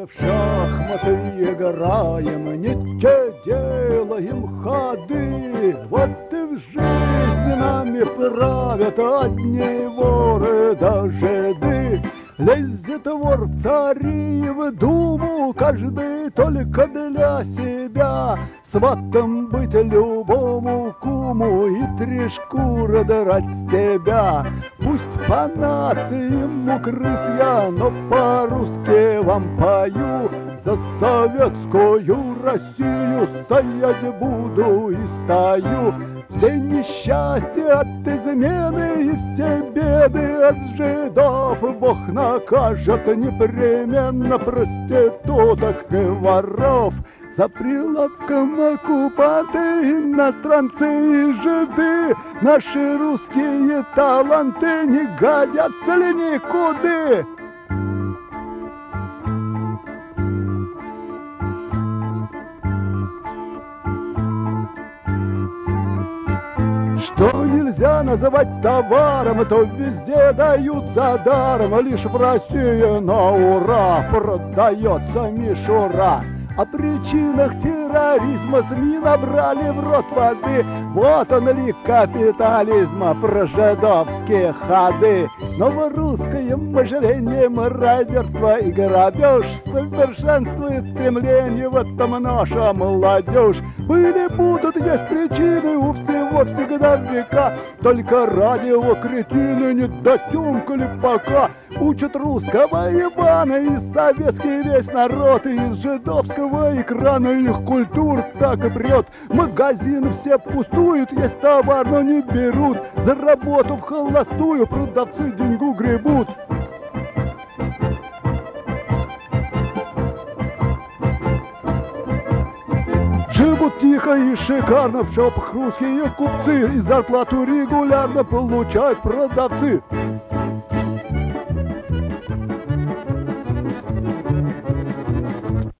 в шахматы играем, не те делаем ходы. Вот и в жизни нами правят одни воры да жиды. Лезет вор в цари и в думу, каждый только для себя. Сватом быть любому куму и 3 шкуры драть с тебя. Пусть по нации ему крыс я, но по-русски вам пою. За советскую Россию стоять буду и стою. Все несчастья от измены и все беды от жидов Бог накажет непременно проституток и воров. За прилавком оккупанты, иностранцы и жиды. Наши русские таланты не годятся ли никуды? Что нельзя называть товаром, то везде дают за даром. Лишь в России на ура продается мишура. О причинах терроризма СМИ набрали в рот воды. Вот он лик капитализма, про жидовские ходы. Но в русское мышление мародерство и грабеж совершенствует стремление в этом наша молодежь. Были, будут, есть причины у всего всегда века. Только радио кретины не дотюмкали пока. Учат русского Ивана и советский весь народ. И из жидовского экрана их культура так и прет. Магазины все пустуют, есть товар, но не берут. За работу в холостую продавцы деньгу гребут. Живут тихо и шикарно в шопах русские купцы. И зарплату регулярно получают продавцы.